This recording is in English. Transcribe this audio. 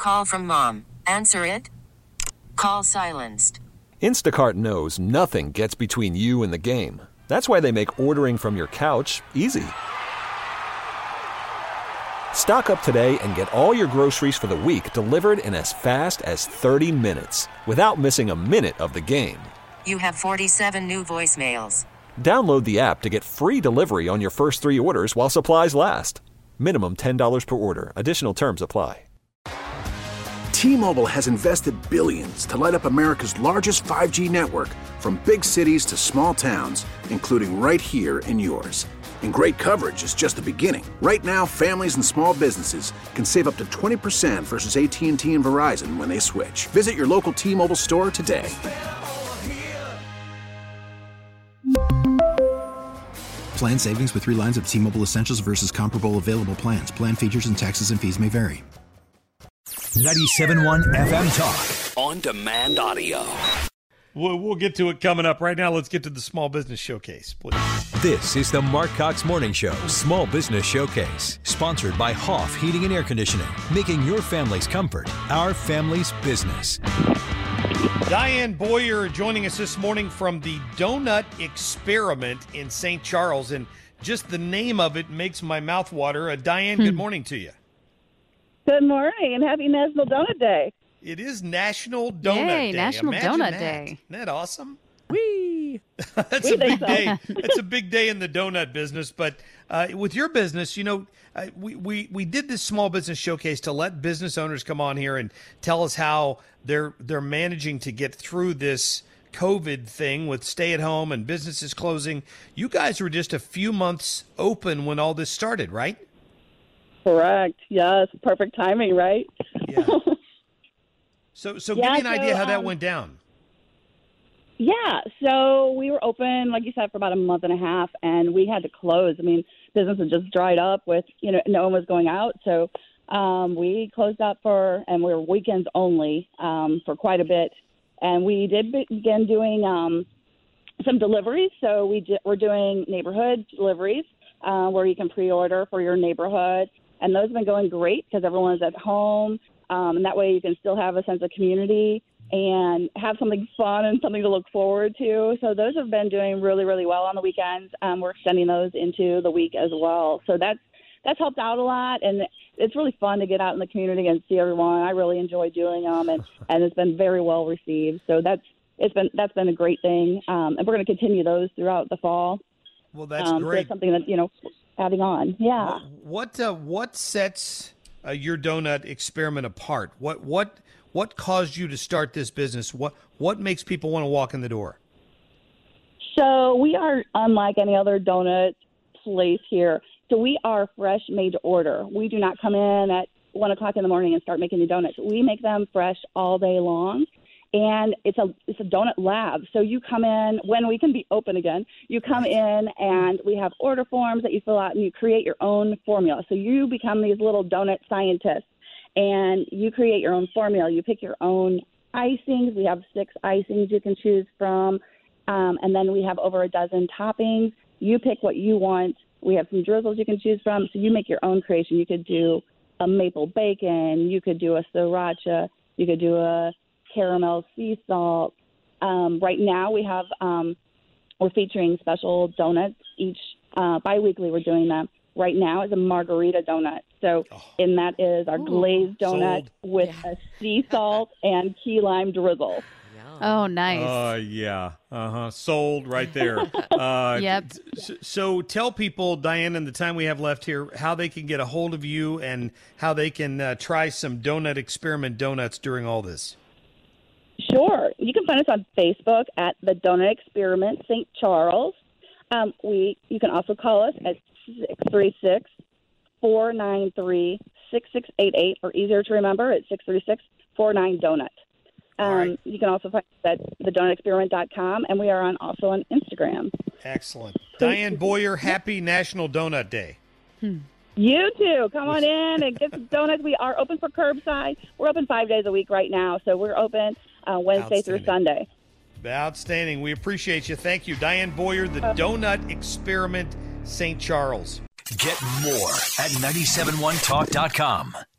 Call from mom. Answer it. Call silenced. Instacart knows nothing gets between you and the game. That's why they make ordering from your couch easy. Stock up today and get all your groceries for the week delivered in as fast as 30 minutes without missing a minute of the game. You have 47 new voicemails. Download the app to get free delivery on your first 3 orders while supplies last. Minimum $10 per order. Additional terms apply. T-Mobile has invested billions to light up America's largest 5G network, from big cities to small towns, including right here in yours. And great coverage is just the beginning. Right now, families and small businesses can save up to 20% versus AT&T and Verizon when they switch. Visit your local T-Mobile store today. Plan savings with 3 lines of T-Mobile Essentials versus comparable available plans. Plan features and taxes and fees may vary. 97.1 FM Talk. On demand audio. We'll get to it coming up. Right now, let's get to the Small Business Showcase, please. This is the Mark Cox Morning Show Small Business Showcase, sponsored by Hoff Heating and Air Conditioning, making your family's comfort our family's business. Diane Boyer joining us this morning from the Donut Experiment in St. Charles, and just the name of it makes my mouth water. Diane, good morning to you. Good morning, and happy National Donut Day. It is National Donut Day. National Donut Day. Isn't that awesome? Whee! That's a big day. That's a big day in the donut business. But with your business, we did this Small Business Showcase to let business owners come on here and tell us how they're managing to get through this COVID thing with stay-at-home and businesses closing. You guys were just a few months open when all this started, right? Correct. Yes. Perfect timing, right? Yeah. So give me an idea how that went down. Yeah. So we were open, like you said, for about a month and a half, and we had to close. I mean, business had just dried up with, no one was going out. So we closed up and we were weekends only for quite a bit. And we did begin doing some deliveries. So we're doing neighborhood deliveries where you can pre-order for your neighborhood. And those have been going great because everyone's at home. And that way you can still have a sense of community and have something fun and something to look forward to. So those have been doing really, really well on the weekends. We're extending those into the week as well. So that's helped out a lot. And it's really fun to get out in the community and see everyone. I really enjoy doing them, and it's been very well received. So that's been a great thing. And we're going to continue those throughout the fall. Well, that's great. So it's something that, adding on. Yeah. What sets your donut experiment apart? What caused you to start this business? What makes people want to walk in the door? So we are unlike any other donut place here. So we are fresh, made to order. We do not come in at 1 o'clock in the morning and start making the donuts. We make them fresh all day long. And it's a donut lab. So you come in when we can be open again. You come in and we have order forms that you fill out and you create your own formula. So you become these little donut scientists and you create your own formula. You pick your own icings. We have 6 icings you can choose from. And then we have over a dozen toppings. You pick what you want. We have some drizzles you can choose from. So you make your own creation. You could do a maple bacon. You could do a sriracha. You could do a caramel sea salt. Right now we have we're featuring special donuts each bi-weekly. We're doing them. Right now is a margarita donut. So and that is our glazed donut with a sea salt and key lime drizzle. Oh, nice. Yeah. Sold right there. Yep. So tell people, Diane, in the time we have left here, how they can get a hold of you and how they can try some Donut Experiment donuts during all this. Sure. You can find us on Facebook at the Donut Experiment St. Charles. You can also call us at 636-493-6688, or easier to remember, it's 636-49-DONUT. Right. You can also find us at thedonutexperiment.com, and we are also on Instagram. Excellent. Diane Boyer, happy National Donut Day. You too. Come on in and get some donuts. We are open for curbside. We're open 5 days a week right now, so we're open Wednesday through Sunday. Outstanding. We appreciate you. Thank you. Diane Boyer, the Donut Experiment, St. Charles. Get more at 971talk.com.